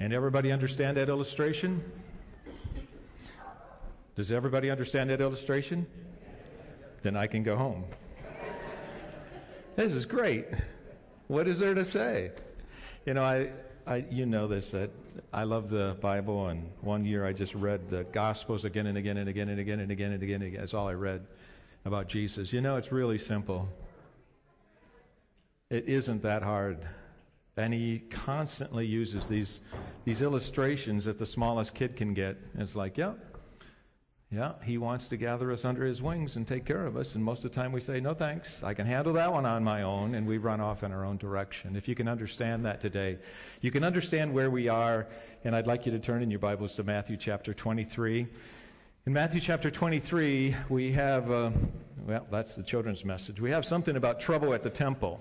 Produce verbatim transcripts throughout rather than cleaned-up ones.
And everybody understand that illustration? Does everybody understand that illustration? Then I can go home. This is great. What is there to say? You know, I, I, you know this, that I love the Bible, and one year I just read the Gospels again and again and again and again and again and again and again. That's all I read about Jesus. You know, it's really simple. It isn't that hard. And he constantly uses these these illustrations that the smallest kid can get. And it's like, yeah, yeah, he wants to gather us under his wings and take care of us. And most of the time we say, no thanks, I can handle that one on my own. And we run off in our own direction. If you can understand that today, you can understand where we are. And I'd like you to turn in your Bibles to Matthew chapter twenty-three. In Matthew chapter twenty-three, we have, uh, well, that's the children's message. We have something about trouble at the temple.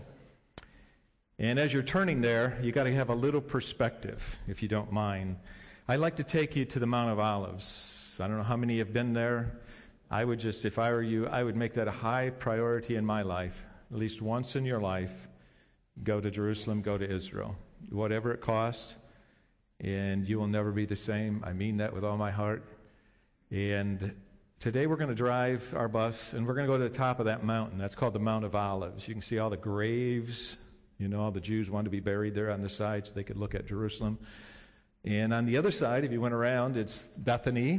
And as you're turning there, you got to have a little perspective, if you don't mind. I'd like to take you to the Mount of Olives. I don't know how many have been there. I would just, if I were you, I would make that a high priority in my life. At least once in your life, go to Jerusalem, go to Israel. Whatever it costs, and you will never be the same. I mean that with all my heart. And today we're going to drive our bus, and we're going to go to the top of that mountain. That's called the Mount of Olives. You can see all the graves. You know, all the Jews wanted to be buried there on the side so they could look at Jerusalem. And on the other side, if you went around, it's Bethany.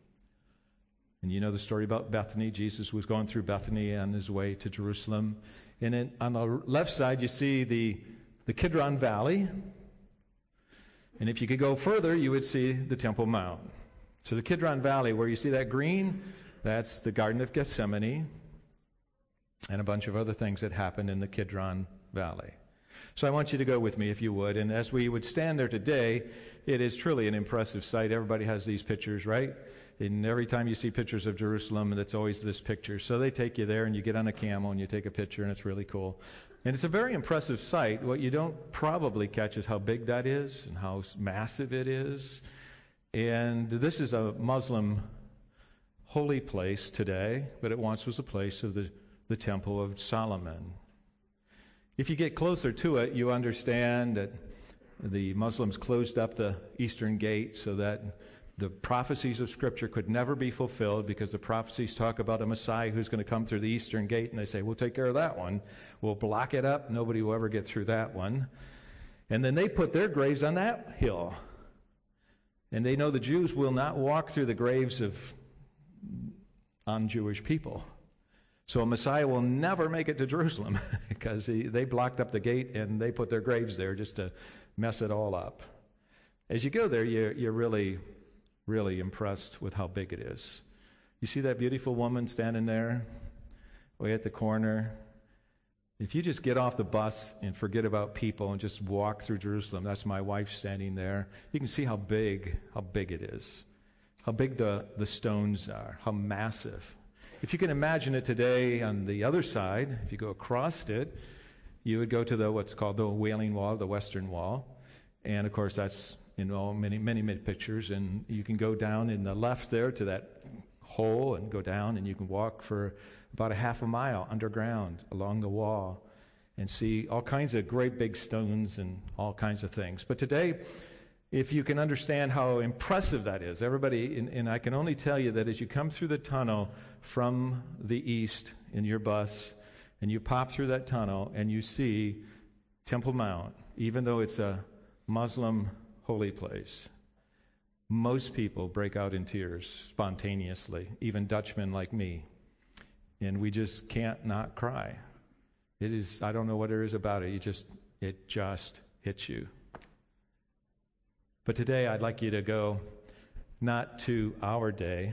And you know the story about Bethany. Jesus was going through Bethany on his way to Jerusalem. And then on the left side, you see the, the Kidron Valley. And if you could go further, you would see the Temple Mount. So the Kidron Valley, where you see that green, that's the Garden of Gethsemane and a bunch of other things that happened in the Kidron Valley. So I want you to go with me, if you would. And as we would stand there today, it is truly an impressive sight. Everybody has these pictures, right? And every time you see pictures of Jerusalem, it's always this picture. So they take you there, and you get on a camel, and you take a picture, and it's really cool. And it's a very impressive sight. What you don't probably catch is how big that is and how massive it is. And this is a Muslim holy place today, but it once was a place of the, the Temple of Solomon. If you get closer to it, you understand that the Muslims closed up the eastern gate so that the prophecies of Scripture could never be fulfilled, because the prophecies talk about a Messiah who's going to come through the eastern gate, and they say, we'll take care of that one. We'll block it up. Nobody will ever get through that one. And then they put their graves on that hill. And they know the Jews will not walk through the graves of un-Jewish people. So a Messiah will never make it to Jerusalem because he, they blocked up the gate and they put their graves there just to mess it all up. As you go there, you're, you're really, really impressed with how big it is. You see that beautiful woman standing there way at the corner? If you just get off the bus and forget about people and just walk through Jerusalem, that's my wife standing there, you can see how big, how big it is, how big the, the stones are, how massive. If you can imagine it today on the other side, if you go across it, you would go to the what's called the Wailing Wall, the Western Wall. And, of course, that's in all many, many, many pictures. And you can go down in the left there to that hole and go down, and you can walk for about a half a mile underground along the wall and see all kinds of great big stones and all kinds of things. But today, if you can understand how impressive that is, everybody, and, and I can only tell you that as you come through the tunnel from the east in your bus, and you pop through that tunnel and you see Temple Mount, even though it's a Muslim holy place, most people break out in tears spontaneously, even Dutchmen like me. And we just can't not cry. It is, I don't know what there is about it. You just, it just hits you. But today I'd like you to go not to our day,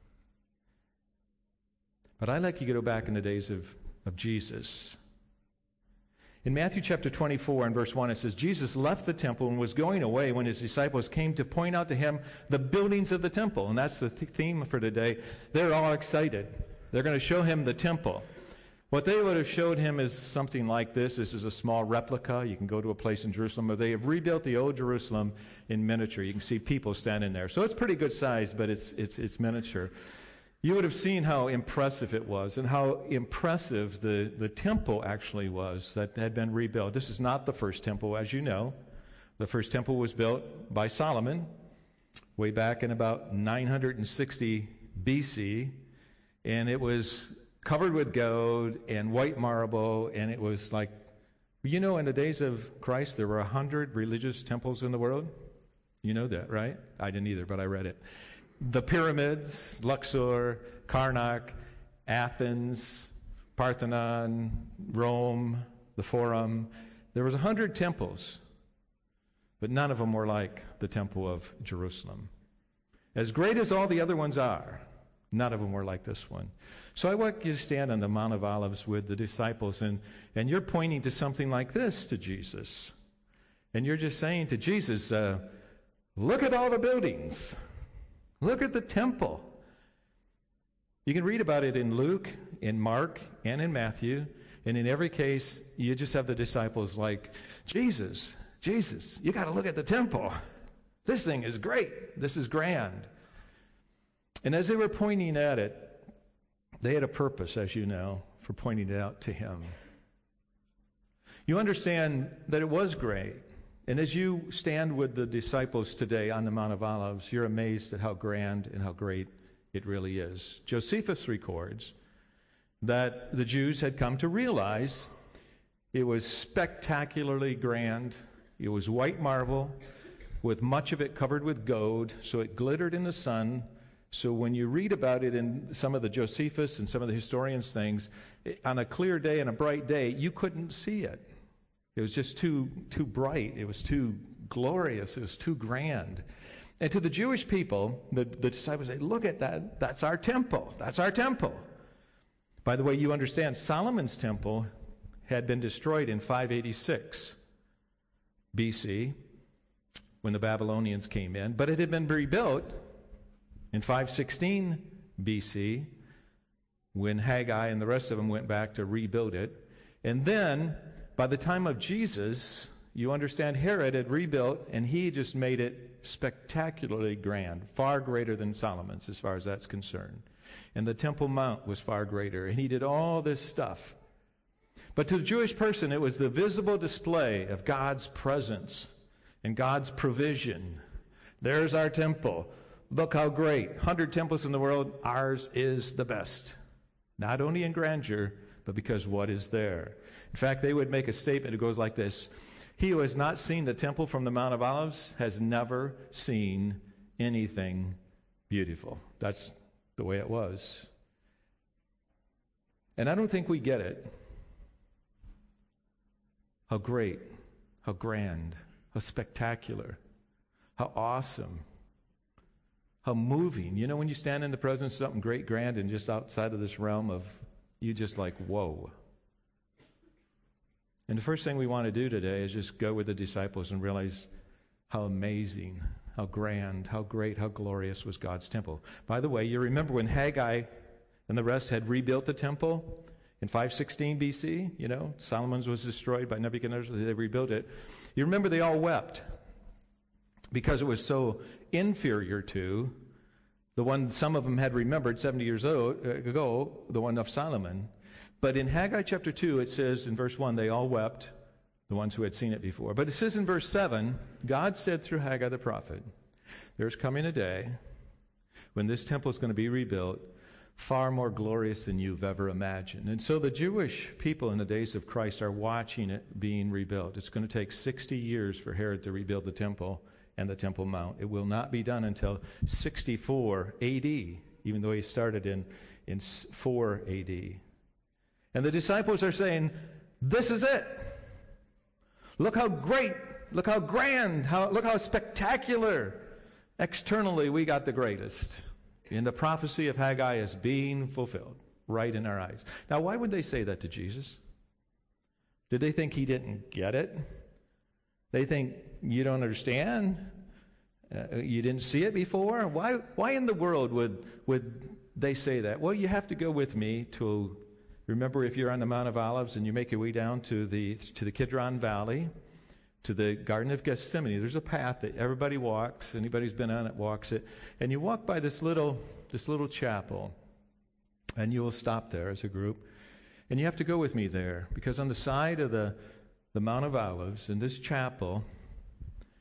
but I'd like you to go back in the days of, of Jesus. In Matthew chapter twenty-four and verse one, it says, Jesus left the temple and was going away when his disciples came to point out to him the buildings of the temple. And that's the th- theme for today. They're all excited. They're going to show him the temple. What they would have showed him is something like this. This is a small replica. You can go to a place in Jerusalem where they have rebuilt the old Jerusalem in miniature. You can see people standing there. So it's pretty good size, but it's it's it's miniature. You would have seen how impressive it was and how impressive the, the temple actually was that had been rebuilt. This is not the first temple, as you know. The first temple was built by Solomon way back in about nine hundred sixty B C, and it was covered with gold and white marble, and it was like, you know, in the days of Christ, there were one hundred religious temples in the world. You know that, right? I didn't either, but I read it. The pyramids, Luxor, Karnak, Athens, Parthenon, Rome, the Forum. There was one hundred temples, but none of them were like the Temple of Jerusalem. As great as all the other ones are, none of them were like this one. So I want you to stand on the Mount of Olives with the disciples, and, and you're pointing to something like this to Jesus. And you're just saying to Jesus, uh, look at all the buildings. Look at the temple. You can read about it in Luke, in Mark, and in Matthew. And in every case, you just have the disciples like, Jesus, Jesus, you got to look at the temple. This thing is great. This is grand. And as they were pointing at it, they had a purpose, as you know, for pointing it out to him. You understand that it was great. And as you stand with the disciples today on the Mount of Olives, you're amazed at how grand and how great it really is. Josephus records that the Jews had come to realize it was spectacularly grand. It was white marble with much of it covered with gold, so it glittered in the sun. So when you read about it in some of the Josephus and some of the historians' things, it, on a clear day and a bright day, you couldn't see it. It was just too too bright. It was too glorious. It was too grand. And to the Jewish people, the, the disciples say, look at that. That's our temple. That's our temple. By the way, you understand, Solomon's temple had been destroyed in five eighty-six B C when the Babylonians came in, but it had been rebuilt in five sixteen B C when Haggai and the rest of them went back to rebuild it. And then, by the time of Jesus, you understand Herod had rebuilt, and he just made it spectacularly grand, far greater than Solomon's as far as that's concerned. And the Temple Mount was far greater, and he did all this stuff. But to the Jewish person, it was the visible display of God's presence and God's provision. There's our temple. Look how great. one hundred temples in the world, ours is the best. Not only in grandeur, but because what is there. In fact, they would make a statement that goes like this: he who has not seen the temple from the Mount of Olives has never seen anything beautiful. That's the way it was. And I don't think we get it. How great, how grand, how spectacular, how awesome, how moving. You know, when you stand in the presence of something great, grand, and just outside of this realm of, you just like, whoa. And the first thing we want to do today is just go with the disciples and realize how amazing, how grand, how great, how glorious was God's temple. By the way, you remember when Haggai and the rest had rebuilt the temple in five sixteen B C, you know, Solomon's was destroyed by Nebuchadnezzar, they rebuilt it. You remember they all wept because it was so inferior to the one some of them had remembered seventy years ago, the one of Solomon. But in Haggai chapter two, it says in verse one, they all wept, the ones who had seen it before. But it says in verse seven, God said through Haggai the prophet, there's coming a day when this temple is going to be rebuilt, far more glorious than you've ever imagined. And so the Jewish people in the days of Christ are watching it being rebuilt. It's going to take sixty years for Herod to rebuild the temple and the Temple Mount. It will not be done until sixty-four A D, even though he started in, in four A D. And the disciples are saying, this is it. Look how great, look how grand, how, look how spectacular. Externally, we got the greatest. And the prophecy of Haggai is being fulfilled right in our eyes. Now, why would they say that to Jesus? Did they think he didn't get it? They think you don't understand? Uh, you didn't see it before? Why, why in the world would, would they say that? Well, you have to go with me to... Remember, if you're on the Mount of Olives and you make your way down to the to the Kidron Valley, to the Garden of Gethsemane, there's a path that everybody walks. Anybody who's been on it walks it. And you walk by this little this little chapel, and you will stop there as a group. And you have to go with me there, because on the side of the, the Mount of Olives, in this chapel,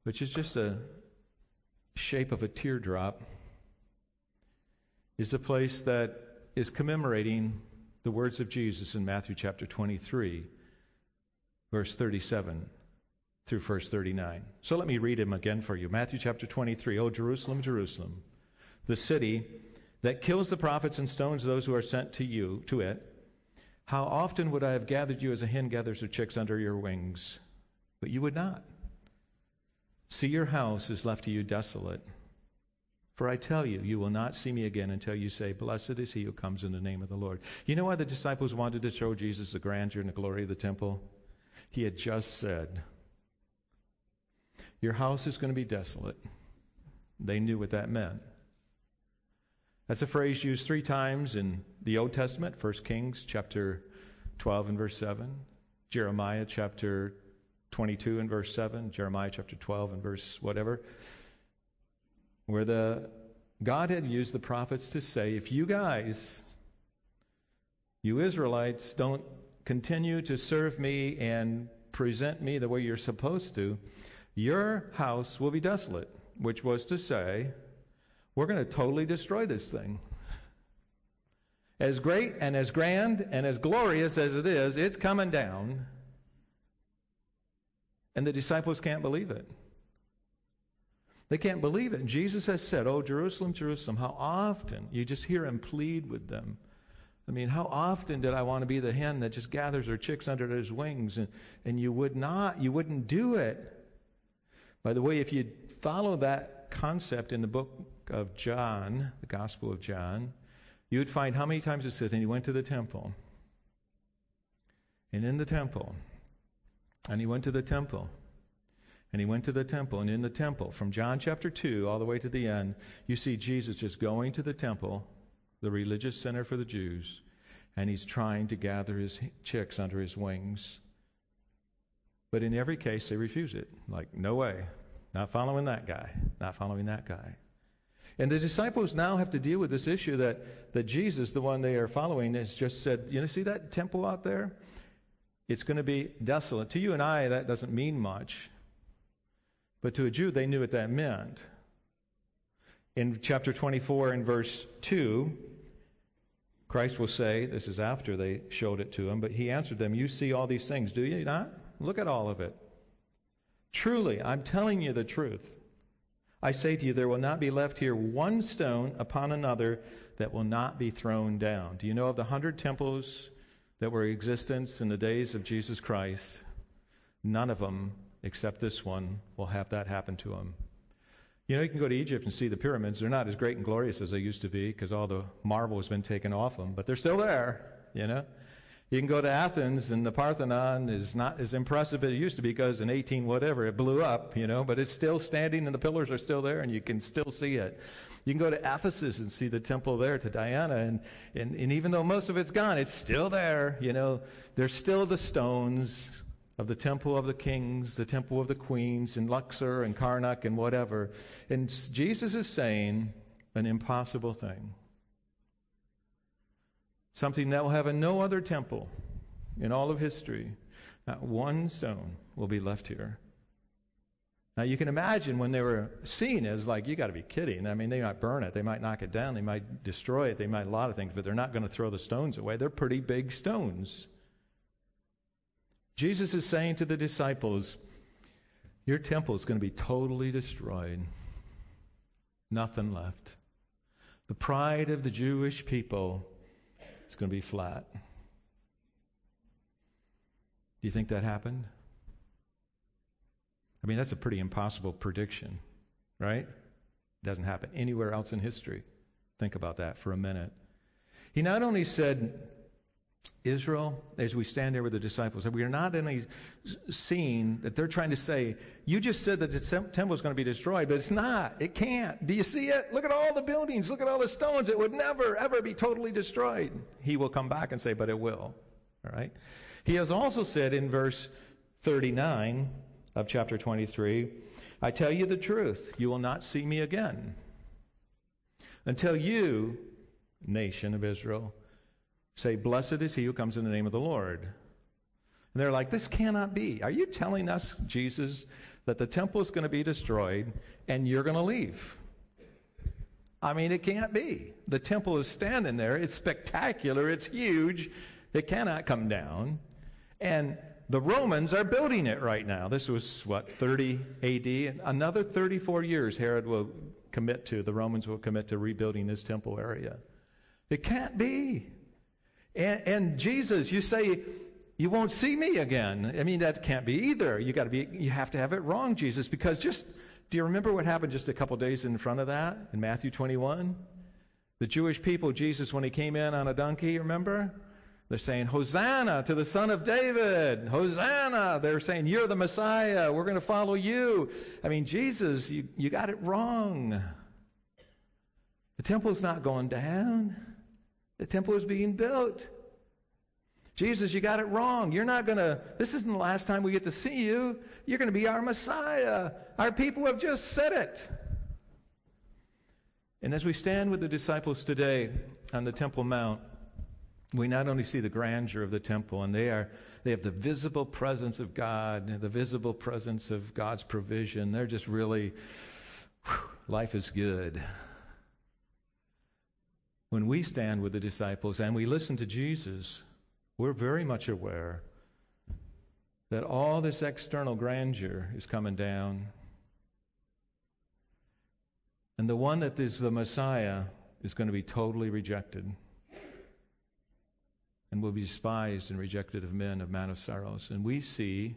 which is just a shape of a teardrop, is the place that is commemorating the words of Jesus in Matthew chapter twenty-three, verse thirty-seven through verse thirty-nine. So let me read them again for you. Matthew chapter twenty-three, O Jerusalem, Jerusalem, the city that kills the prophets and stones those who are sent to you, to it, how often would I have gathered you as a hen gathers her chicks under your wings? But you would not. See, your house is left to you desolate. For I tell you, you will not see me again until you say, blessed is he who comes in the name of the Lord. You know why the disciples wanted to show Jesus the grandeur and the glory of the temple? He had just said, your house is going to be desolate. They knew what that meant. That's a phrase used three times in the Old Testament, First Kings chapter twelve and verse seven, Jeremiah chapter twenty-two and verse seven, Jeremiah chapter twelve and verse whatever, where the God had used the prophets to say, if you guys, you Israelites, don't continue to serve me and present me the way you're supposed to, your house will be desolate, which was to say, we're going to totally destroy this thing. As great and as grand and as glorious as it is, it's coming down. And the disciples can't believe it. They can't believe it. And Jesus has said, oh, Jerusalem, Jerusalem, how often, you just hear him plead with them. I mean, how often did I want to be the hen that just gathers her chicks under his wings? And, and you would not, you wouldn't do it. By the way, if you follow that concept in the book of John, the Gospel of John, you would find how many times it says, and he went to the temple. And in the temple, and he went to the temple, and he went to the temple, and in the temple, from John chapter two all the way to the end, you see Jesus just going to the temple, the religious center for the Jews, and he's trying to gather his chicks under his wings. But in every case, they refuse it. Like, no way. Not following that guy. Not following that guy. And the disciples now have to deal with this issue that, that Jesus, the one they are following, has just said, you know, see that temple out there? It's going to be desolate. To you and I, that doesn't mean much. But to a Jew, they knew what that meant. In chapter twenty-four and verse two, Christ will say, this is after they showed it to him, but he answered them, you see all these things, do you not? Look at all of it. Truly, I'm telling you the truth. I say to you, there will not be left here one stone upon another that will not be thrown down. Do you know of the hundred temples that were in existence in the days of Jesus Christ? None of them, except this one, will have that happen to them. You know, you can go to Egypt and see the pyramids. They're not as great and glorious as they used to be because all the marble has been taken off them, but they're still there, you know. You can go to Athens, and the Parthenon is not as impressive as it used to be because in eighteen whatever, it blew up, you know, but it's still standing, and the pillars are still there, and you can still see it. You can go to Ephesus and see the temple there to Diana, and, and, and even though most of it's gone, it's still there, you know. There's still the stones of the temple of the kings, the temple of the queens, and Luxor and Karnak and whatever. And Jesus is saying an impossible thing. Something that will have in no other temple in all of history. Not one stone will be left here. Now you can imagine when they were seen as like, you got to be kidding. I mean, they might burn it. They might knock it down. They might destroy it. They might a lot of things, but they're not going to throw the stones away. They're pretty big stones. Jesus is saying to the disciples, your temple is going to be totally destroyed. Nothing left. The pride of the Jewish people is going to be flat. Do you think that happened? I mean, that's a pretty impossible prediction, right? It doesn't happen anywhere else in history. Think about that for a minute. He not only said, Israel, as we stand there with the disciples, that we are not only seeing that they're trying to say, you just said that the temple is going to be destroyed, but it's not. It can't. Do you see it? Look at all the buildings. Look at all the stones. It would never, ever be totally destroyed. He will come back and say, but it will. All right? He has also said in verse thirty-nine of chapter twenty-three, I tell you the truth, you will not see me again until you, nation of Israel, say, blessed is he who comes in the name of the Lord. And they're like, this cannot be. Are you telling us, Jesus, that the temple is going to be destroyed and you're going to leave? I mean, it can't be. The temple is standing there. It's spectacular. It's huge. It cannot come down. And the Romans are building it right now. This was, what, thirty A D? Another thirty-four years Herod will commit to, the Romans will commit to rebuilding this temple area. It can't be. And, and Jesus, you say, you won't see me again. I mean, that can't be either. You got to be, you have to have it wrong, Jesus, because just, do you remember what happened just a couple days in front of that in Matthew twenty-one? The Jewish people, Jesus, when he came in on a donkey, remember? They're saying, Hosanna to the Son of David. Hosanna. They're saying, you're the Messiah. We're going to follow you. I mean, Jesus, you, you got it wrong. The temple's not going down. The temple is being built. Jesus, you got it wrong. You're not going to, this isn't the last time we get to see you. You're going to be our Messiah. Our people have just said it. And as we stand with the disciples today on the Temple Mount, we not only see the grandeur of the temple, and they are they have the visible presence of God, the visible presence of God's provision. They're just really, whew, life is good. When we stand with the disciples and we listen to Jesus, we're very much aware that all this external grandeur is coming down. And the one that is the Messiah is going to be totally rejected and will be despised and rejected of men, of man of sorrows. And we see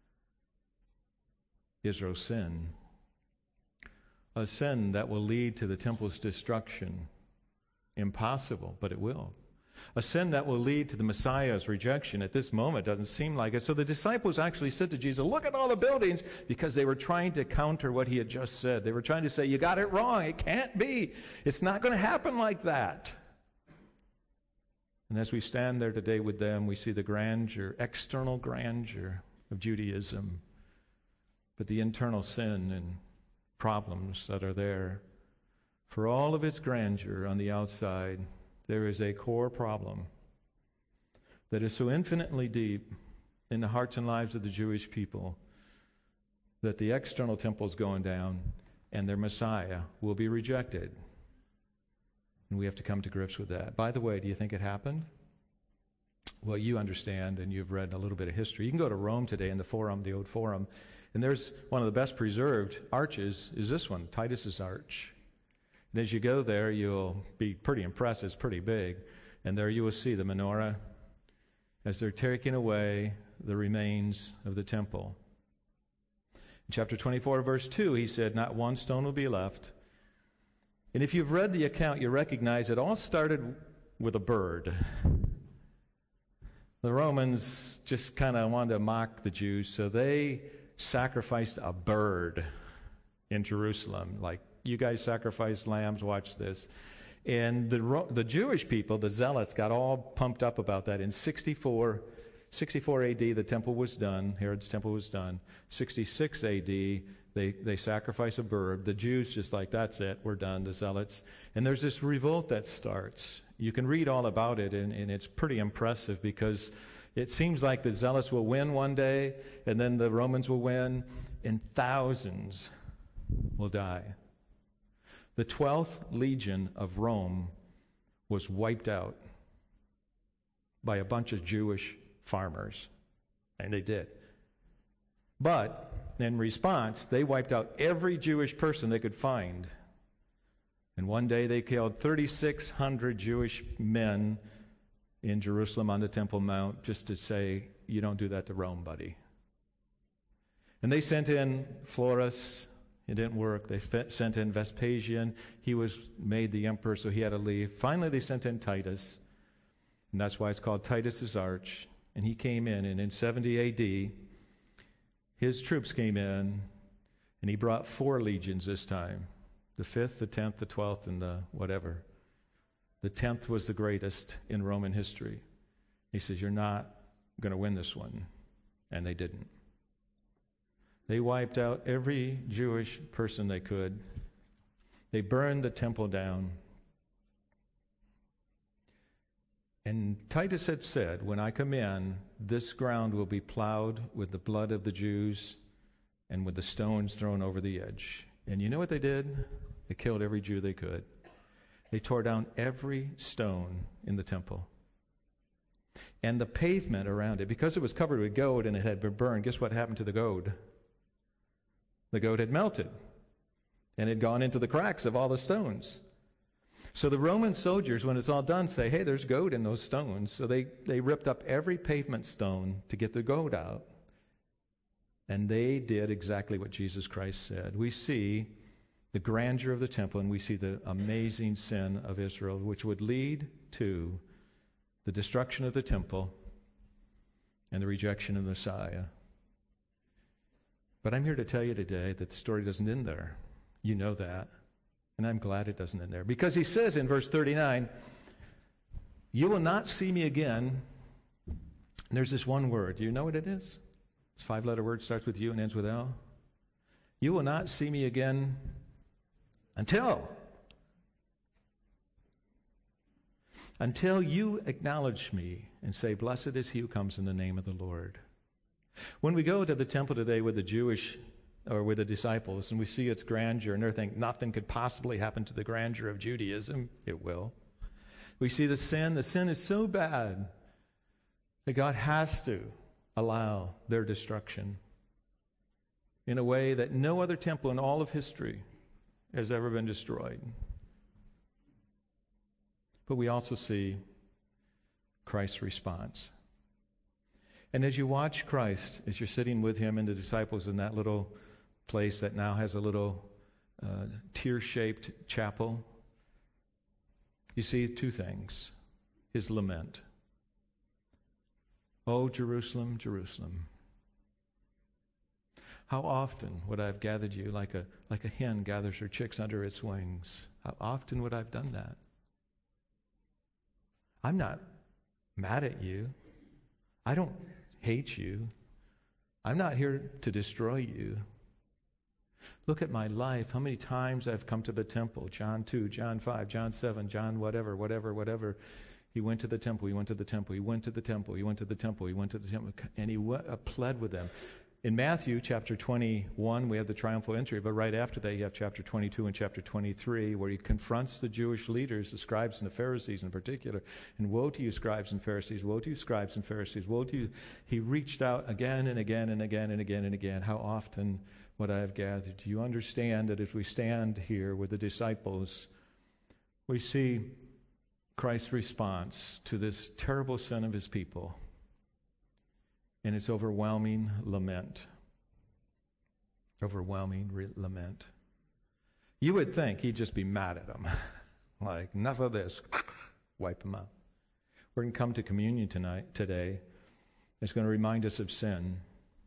Israel's sin, a sin that will lead to the temple's destruction. Impossible, but it will. A sin that will lead to the Messiah's rejection. At this moment, doesn't seem like it. So the disciples actually said to Jesus, look at all the buildings, because they were trying to counter what he had just said. They were trying to say, you got it wrong. It can't be. It's not going to happen like that. And as we stand there today with them, we see the grandeur, external grandeur of Judaism, but the internal sin and problems that are there. For all of its grandeur on the outside, there is a core problem that is so infinitely deep in the hearts and lives of the Jewish people that the external temple is going down and their Messiah will be rejected. And we have to come to grips with that. By the way, do you think it happened? Well, you understand, and you've read a little bit of history. You can go to Rome today in the Forum, the old Forum, and there's one of the best preserved arches is this one, Titus's Arch. And as you go there, you'll be pretty impressed. It's pretty big. And there you will see the menorah as they're taking away the remains of the temple. In chapter twenty-four, verse two, he said, not one stone will be left. And if you've read the account, you recognize it all started with a bird. The Romans just kind of wanted to mock the Jews, so they sacrificed a bird in Jerusalem. Like, you guys sacrifice lambs, watch this. And the the Jewish people, the zealots, got all pumped up about that. In sixty-four, sixty-four A D, the temple was done. Herod's temple was done. sixty-six A D, They they sacrifice a bird. The Jews just like, that's it, we're done, the zealots. And there's this revolt that starts. You can read all about it, and, and it's pretty impressive because it seems like the zealots will win one day, and then the Romans will win, and thousands will die. The twelfth Legion of Rome was wiped out by a bunch of Jewish farmers, and they did. But in response, they wiped out every Jewish person they could find. And one day they killed thirty-six hundred Jewish men in Jerusalem on the Temple Mount just to say, you don't do that to Rome, buddy. And they sent in Florus. It didn't work. They fe- sent in Vespasian. He was made the emperor, so he had to leave. Finally, they sent in Titus. And that's why it's called Titus's Arch. And he came in, and in seventy A D, his troops came in, and he brought four legions this time. The fifth, the tenth, the twelfth, and the whatever. The tenth was the greatest in Roman history. He says, you're not going to win this one. And they didn't. They wiped out every Jewish person they could. They burned the temple down. And Titus had said, when I come in, this ground will be plowed with the blood of the Jews and with the stones thrown over the edge. And you know what they did? They killed every Jew they could. They tore down every stone in the temple. And the pavement around it, because it was covered with gold and it had been burned, guess what happened to the gold? The gold had melted and had gone into the cracks of all the stones. So the Roman soldiers, when it's all done, say, hey, there's gold in those stones. So they, they ripped up every pavement stone to get the gold out. And they did exactly what Jesus Christ said. We see the grandeur of the temple, and we see the amazing sin of Israel, which would lead to the destruction of the temple and the rejection of the Messiah. But I'm here to tell you today that the story doesn't end there. You know that. And I'm glad it doesn't end there. Because he says in verse thirty-nine, you will not see me again. And there's this one word. Do you know what it is? This five-letter word starts with U and ends with L. You will not see me again until. Until you acknowledge me and say, blessed is he who comes in the name of the Lord. When we go to the temple today with the Jewish, or with the disciples, and we see its grandeur, and they think nothing could possibly happen to the grandeur of Judaism, it will. We see the sin. The sin is so bad that God has to allow their destruction in a way that no other temple in all of history has ever been destroyed. But we also see Christ's response. And as you watch Christ, as you're sitting with him and the disciples in that little place that now has a little uh, tear-shaped chapel, you see two things. His lament. Oh, Jerusalem, Jerusalem, how often would I have gathered you like a, like a hen gathers her chicks under its wings? How often would I have done that? I'm not mad at you. I don't hate you. I'm not here to destroy you. Look at my life. How many times I've come to the temple. John two, John five, John seven, John whatever, whatever, whatever. He went to the temple. He went to the temple. He went to the temple. He went to the temple. He went to the temple. And he went, uh, pled with them. In Matthew chapter twenty-one, we have the triumphal entry, but right after that, you have chapter twenty-two and chapter twenty-three, where he confronts the Jewish leaders, the scribes and the Pharisees in particular. And woe to you, scribes and Pharisees, woe to you, scribes and Pharisees, woe to you. He reached out again and again and again and again and again. How often would I have gathered? Do you understand that if we stand here with the disciples, we see Christ's response to this terrible sin of his people? And it's overwhelming lament. Overwhelming re- lament. You would think he'd just be mad at them. Like, enough of this. Wipe them out. We're going to come to communion tonight, today. It's going to remind us of sin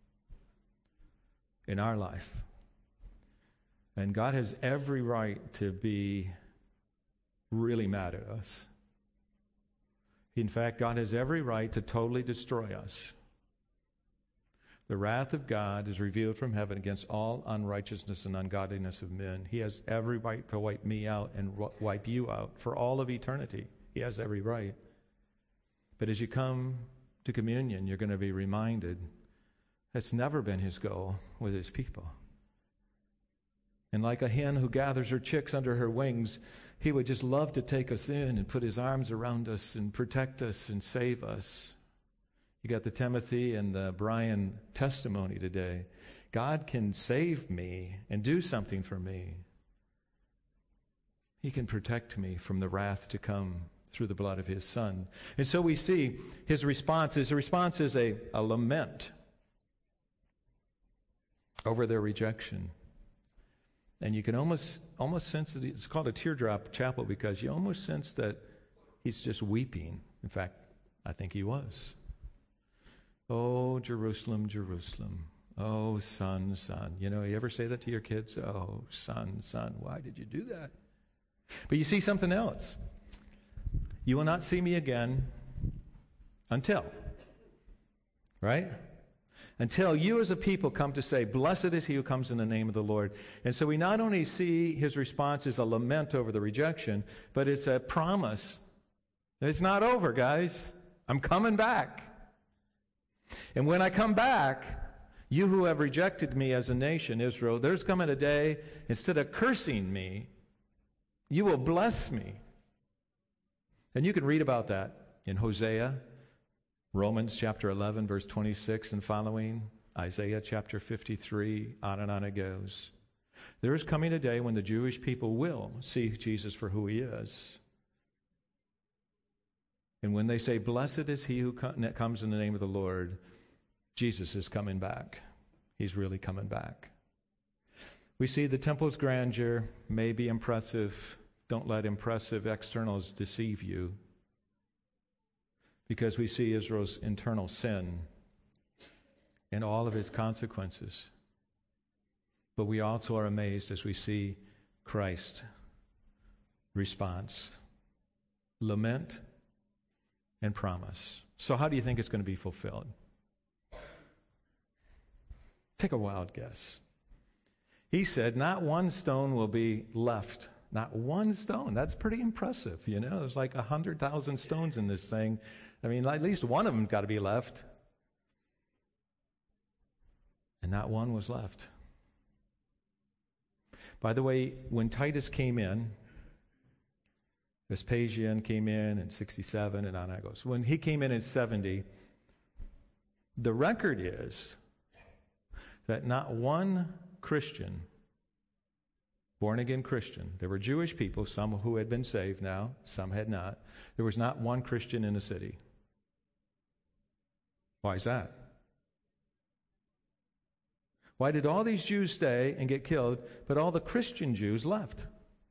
in our life. And God has every right to be really mad at us. In fact, God has every right to totally destroy us. The wrath of God is revealed from heaven against all unrighteousness and ungodliness of men. He has every right to wipe me out and wipe you out for all of eternity. He has every right. But as you come to communion, you're going to be reminded that's never been his goal with his people. And like a hen who gathers her chicks under her wings, he would just love to take us in and put his arms around us and protect us and save us. You got the Timothy and the Brian testimony today. God can save me and do something for me. He can protect me from the wrath to come through the blood of his Son. And so we see his response. His response is a, a lament over their rejection. And you can almost almost sense that it's called a teardrop chapel because you almost sense that he's just weeping. In fact, I think he was. Oh, Jerusalem, Jerusalem. Oh, son, son. You know, you ever say that to your kids? Oh, son, son, why did you do that? But you see something else. You will not see me again until, right? Until you as a people come to say, blessed is he who comes in the name of the Lord. And so we not only see his response as a lament over the rejection, but it's a promise. It's not over, guys. I'm coming back. And when I come back, you who have rejected me as a nation, Israel, there's coming a day, instead of cursing me, you will bless me. And you can read about that in Hosea, Romans chapter eleven, verse twenty-six and following, Isaiah chapter fifty-three, on and on it goes. There is coming a day when the Jewish people will see Jesus for who he is. And when they say, blessed is he who comes in the name of the Lord, Jesus is coming back. He's really coming back. We see the temple's grandeur may be impressive. Don't let impressive externals deceive you, because we see Israel's internal sin and all of its consequences. But we also are amazed as we see Christ's response. Lament and promise. So how do you think it's going to be fulfilled? Take a wild guess. He said, not one stone will be left. Not one stone. That's pretty impressive, you know. There's like one hundred thousand stones in this thing. I mean, at least one of them got to be left. And not one was left. By the way, when Titus came in, Vespasian came in in sixty-seven, and on it goes. When he came in in seventy, the record is that not one Christian, born-again Christian, there were Jewish people, some who had been saved now, some had not. There was not one Christian in the city. Why is that? Why did all these Jews stay and get killed, but all the Christian Jews left?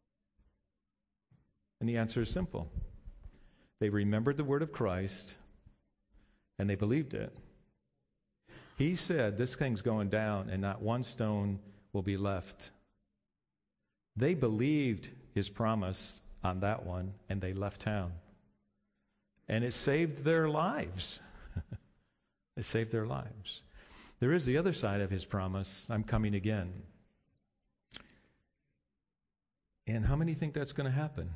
And the answer is simple. They remembered the word of Christ, and they believed it. He said, this thing's going down, and not one stone will be left. They believed his promise on that one, and they left town. And it saved their lives. It saved their lives. There is the other side of his promise. I'm coming again. And how many think that's going to happen?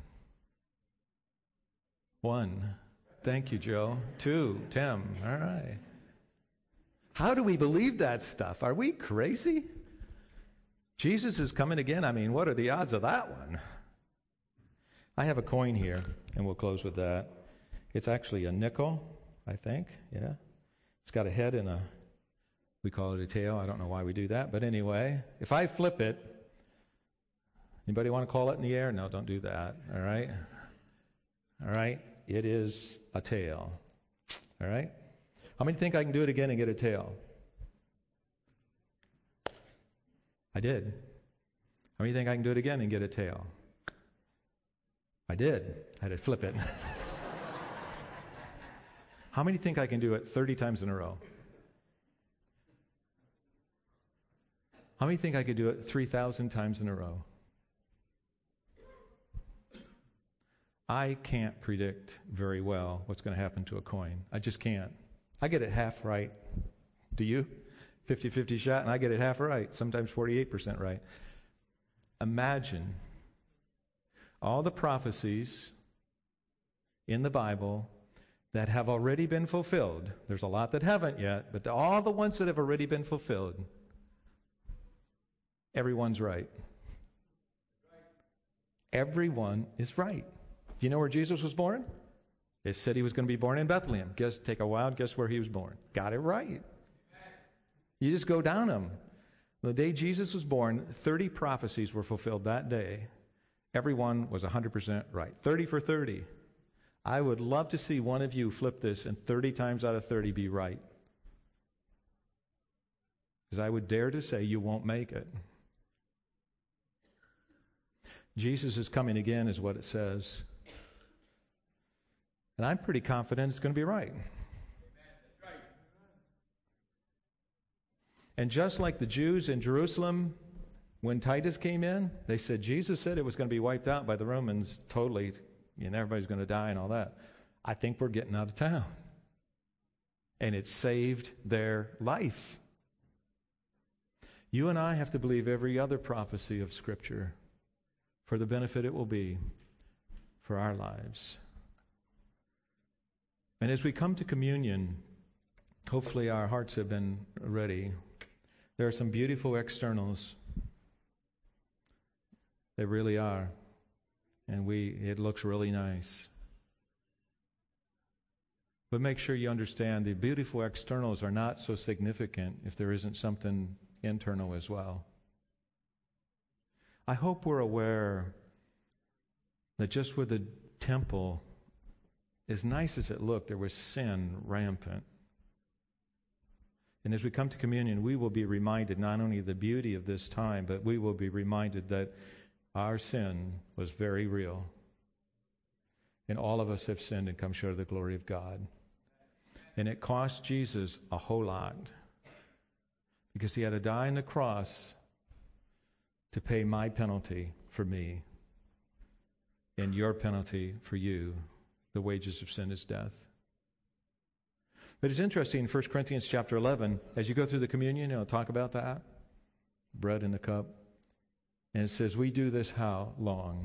One. Thank you, Joe. Two. Tim. All right. How do we believe that stuff? Are we crazy? Jesus is coming again. I mean, what are the odds of that one? I have a coin here, and we'll close with that. It's actually a nickel, I think. Yeah. It's got a head and a, we call it a tail. I don't know why we do that. But anyway, if I flip it, anybody want to call it in the air? No, don't do that. All right? All right? It is a tail. All right? How many think I can do it again and get a tail? I did. How many think I can do it again and get a tail? I did. I had to flip it. How many think I can do it thirty times in a row? How many think I could do it three thousand times in a row? I can't predict very well what's going to happen to a coin. I just can't. I get it half right. Do you? fifty-fifty shot, and I get it half right, sometimes forty-eight percent right. Imagine all the prophecies in the Bible that have already been fulfilled. There's a lot that haven't yet, but all the ones that have already been fulfilled, everyone's right. Everyone is right. Do you know where Jesus was born? It said he was going to be born in Bethlehem. Guess, take a wild guess where he was born. Got it right. You just go down them. The day Jesus was born, thirty prophecies were fulfilled that day. Everyone was one hundred percent right. thirty for thirty. I would love to see one of you flip this and thirty times out of thirty be right. Because I would dare to say you won't make it. Jesus is coming again is what it says. And I'm pretty confident it's going to be right. And just like the Jews in Jerusalem, when Titus came in, they said, Jesus said it was going to be wiped out by the Romans totally, and everybody's going to die and all that. I think we're getting out of town. And it saved their life. You and I have to believe every other prophecy of Scripture for the benefit it will be for our lives. And as we come to communion, hopefully our hearts have been ready. There are some beautiful externals. They really are. And we it looks really nice. But make sure you understand the beautiful externals are not so significant if there isn't something internal as well. I hope we're aware that just with the temple, as nice as it looked, there was sin rampant. And as we come to communion, we will be reminded not only of the beauty of this time, but we will be reminded that our sin was very real. And all of us have sinned and come short of the glory of God. And it cost Jesus a whole lot, because he had to die on the cross to pay my penalty for me and your penalty for you. The wages of sin is death. But it's interesting, in First Corinthians chapter eleven, as you go through the communion, it'll talk about that. Bread in the cup. And it says, we do this how long?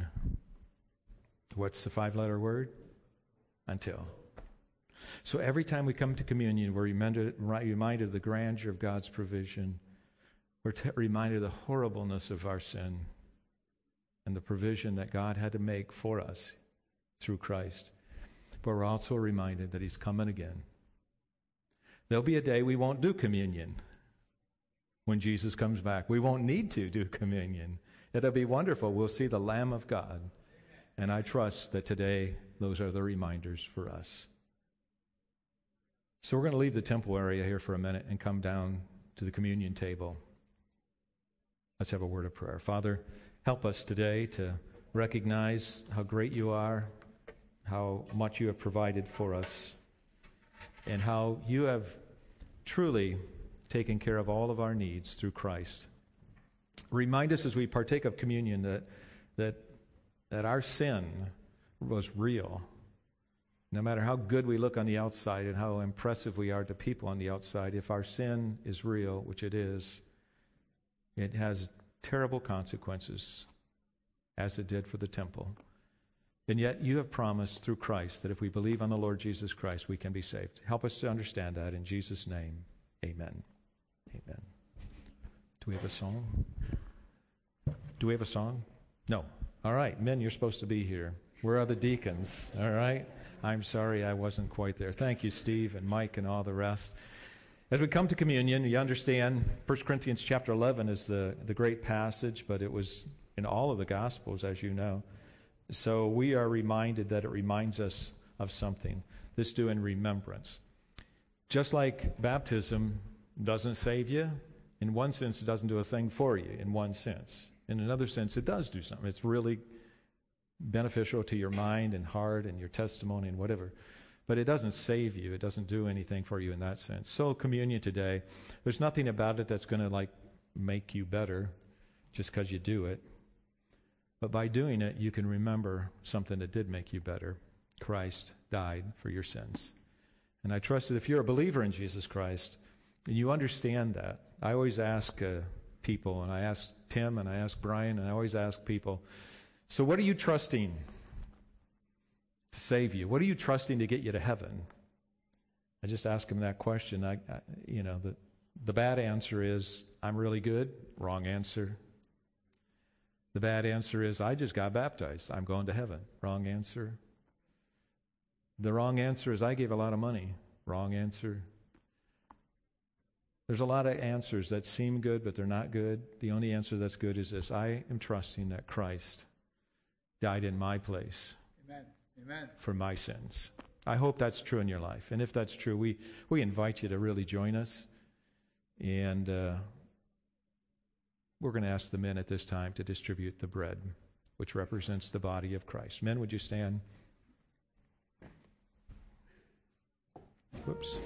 What's the five-letter word? Until. So every time we come to communion, we're reminded, reminded of the grandeur of God's provision. We're t- reminded of the horribleness of our sin and the provision that God had to make for us through Christ. But we're also reminded that he's coming again. There'll be a day we won't do communion when Jesus comes back. We won't need to do communion. It'll be wonderful. We'll see the Lamb of God. And I trust that today those are the reminders for us. So we're going to leave the temple area here for a minute and come down to the communion table. Let's have a word of prayer. Father, help us today to recognize how great you are, how much you have provided for us, and how you have truly taken care of all of our needs through Christ. Remind us as we partake of communion that that that our sin was real. No matter how good we look on the outside and how impressive we are to people on the outside, if our sin is real, which it is, it has terrible consequences, as it did for the temple. And yet you have promised through Christ that if we believe on the Lord Jesus Christ, we can be saved. Help us to understand that. In Jesus' name, amen. Amen. Do we have a song? Do we have a song? No. All right. Men, you're supposed to be here. Where are the deacons? All right. I'm sorry I wasn't quite there. Thank you, Steve and Mike and all the rest. As we come to communion, you understand First Corinthians chapter eleven is the, the great passage, but it was in all of the Gospels, as you know. So we are reminded that it reminds us of something. This do in remembrance. Just like baptism doesn't save you, in one sense it doesn't do a thing for you, in one sense. In another sense, it does do something. It's really beneficial to your mind and heart and your testimony and whatever. But it doesn't save you. It doesn't do anything for you in that sense. So communion today, there's nothing about it that's going to like make you better just because you do it. But by doing it, you can remember something that did make you better. Christ died for your sins. And I trust that if you're a believer in Jesus Christ, and you understand that. I always ask uh, people, and I ask Tim, and I ask Brian, and I always ask people, so what are you trusting to save you? What are you trusting to get you to heaven? I just ask them that question. I, I, you know, the, the bad answer is, I'm really good. Wrong answer. The bad answer is, I just got baptized. I'm going to heaven. Wrong answer. The wrong answer is, I gave a lot of money. Wrong answer. There's a lot of answers that seem good, but they're not good. The only answer that's good is this: I am trusting that Christ died in my place. Amen. Amen. For my sins. I hope that's true in your life. And if that's true, we, we invite you to really join us. And uh, we're going to ask the men at this time to distribute the bread, which represents the body of Christ. Men, would you stand? Whoops.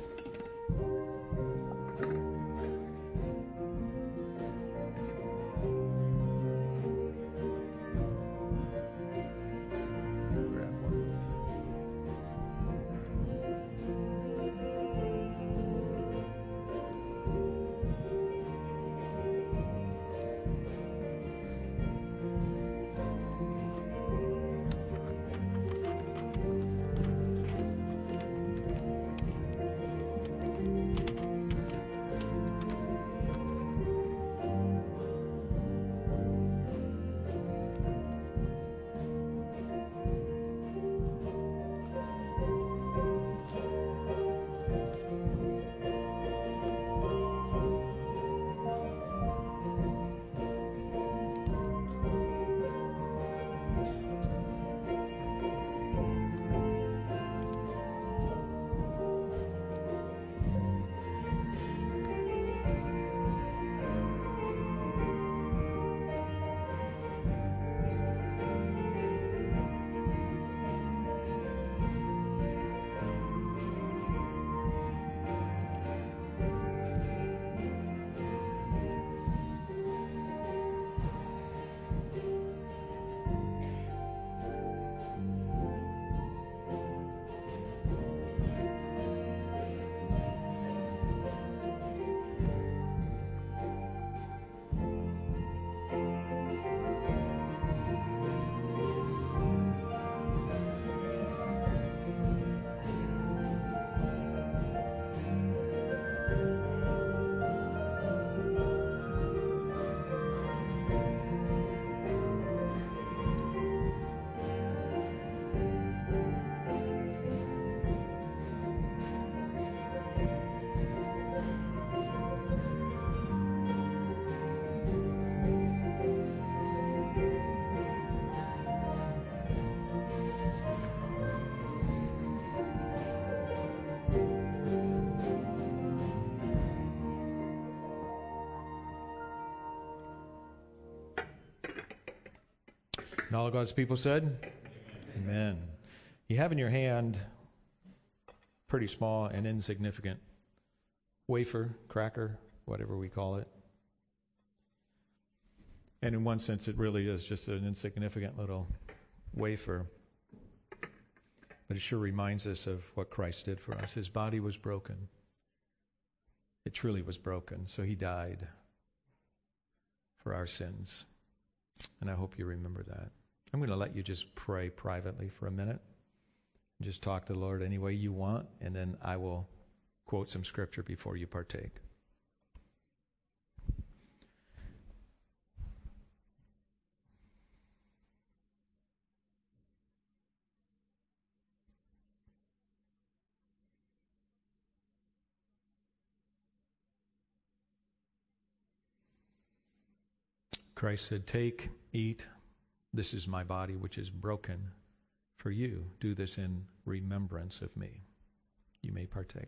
And all of God's people said, Amen. Amen. You have in your hand, pretty small and insignificant, wafer, cracker, whatever we call it. And in one sense, it really is just an insignificant little wafer. But it sure reminds us of what Christ did for us. His body was broken. It truly was broken. So he died for our sins. And I hope you remember that. I'm going to let you just pray privately for a minute. Just talk to the Lord any way you want, and then I will quote some scripture before you partake. Christ said, "Take, eat. This is my body, which is broken for you. Do this in remembrance of me." You may partake.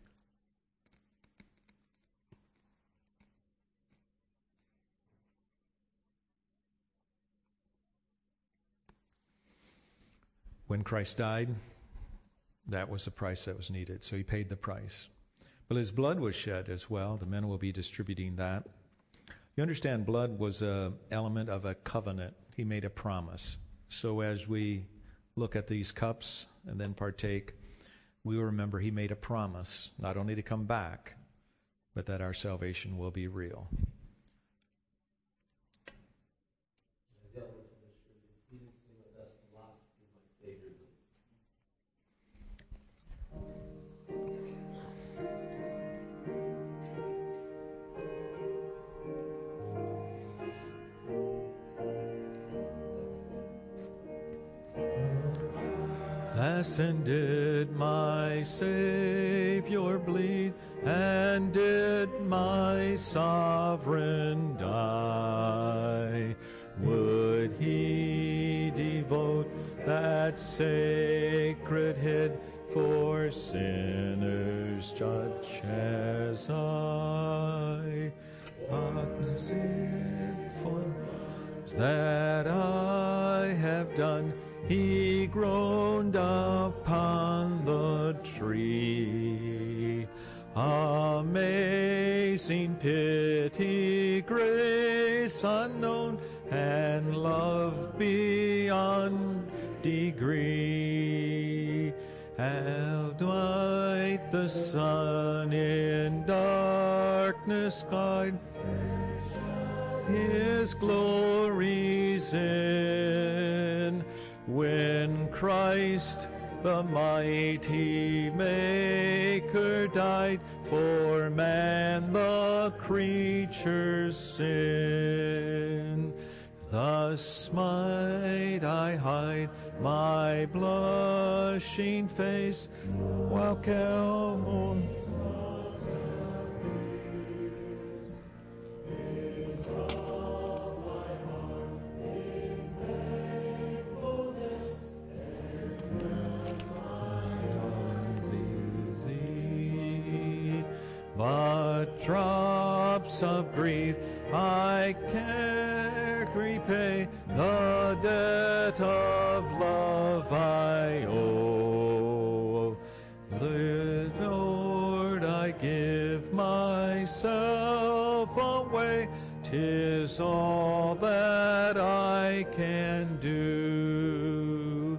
When Christ died, that was the price that was needed. So he paid the price. But his blood was shed as well. The men will be distributing that. You understand, blood was an element of a covenant. He made a promise. So as we look at these cups and then partake, we will remember he made a promise, not only to come back, but that our salvation will be real. And did my Savior bleed, and did my sovereign die? Would he devote that sacred head for sinners such as I? But sinful that I have done, he groaned upon the tree. Amazing pity, grace unknown, and love beyond degree. Held white the sun in darkness guide, his glories in. When Christ, the mighty Maker, died for man, the creature's sin. Thus might I hide my blushing face, while Calvary but drops of grief I can't repay, the debt of love I owe. Lord, I give myself away, 'tis all that I can do.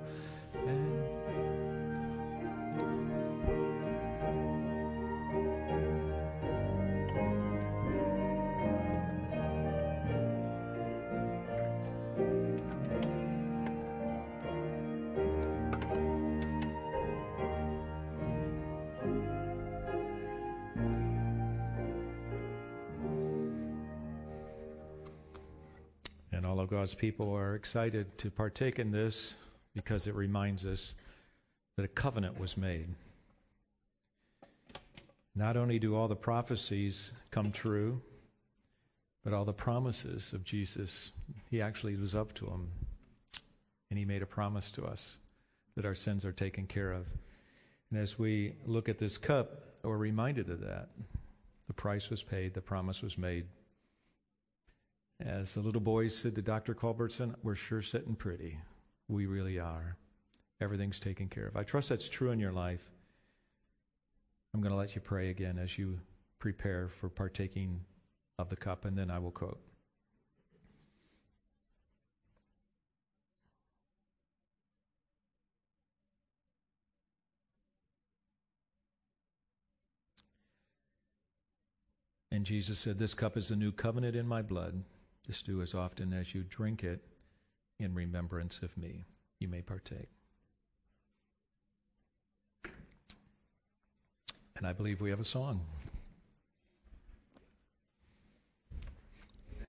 And all of God's people are excited to partake in this because it reminds us that a covenant was made. Not only do all the prophecies come true, but all the promises of Jesus, he actually lives up to them. And he made a promise to us that our sins are taken care of. And as we look at this cup, we're reminded of that. The price was paid, the promise was made. As the little boys said to Doctor Culbertson, we're sure sitting pretty. We really are. Everything's taken care of. I trust that's true in your life. I'm going to let you pray again as you prepare for partaking of the cup, and then I will quote. And Jesus said, "This cup is the new covenant in my blood. This do as often as you drink it in remembrance of me." You may partake. And I believe we have a song.